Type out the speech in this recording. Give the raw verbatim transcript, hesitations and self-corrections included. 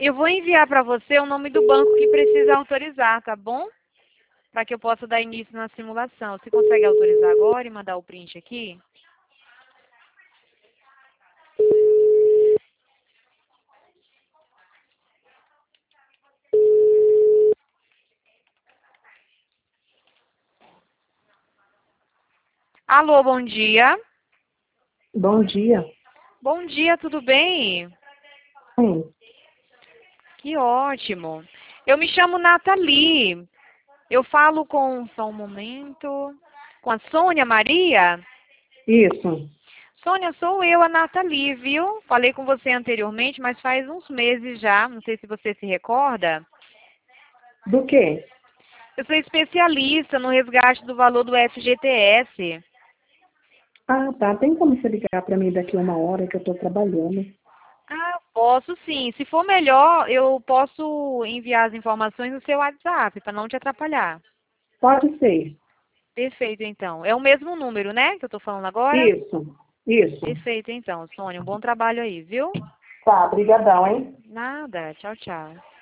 Eu vou enviar para você o nome do banco que precisa autorizar, tá bom? Para que eu possa dar início na simulação. Você consegue autorizar agora e mandar o print aqui? Alô, bom dia. Bom dia. Bom dia, tudo bem? Sim, Que ótimo. Eu me chamo Nathalie. Eu falo com, só um momento, com a Sônia Maria. isso. Sônia, sou eu, a Nathalie, viu? Falei com você anteriormente, mas faz uns meses já, não sei se você se recorda. Do quê? Eu sou especialista no resgate do valor do F G T S. Ah, tá. Tem como você ligar para mim daqui a uma hora que eu estou trabalhando? Ah, posso sim. Se for melhor, eu posso enviar as informações no seu WhatsApp, para não te atrapalhar. Pode ser. Perfeito, então. É o mesmo número, né, que eu estou falando agora? Isso, isso. Perfeito, então, Sônia. Um bom trabalho aí, viu? Tá, brigadão, hein? Nada. Tchau, tchau.